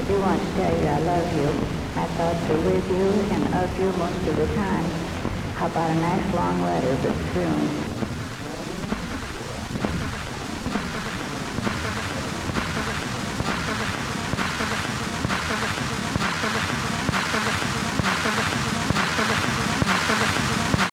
do want to tell you I love you. I thought to with you and of you most of the time. How about a nice long letter, but soon?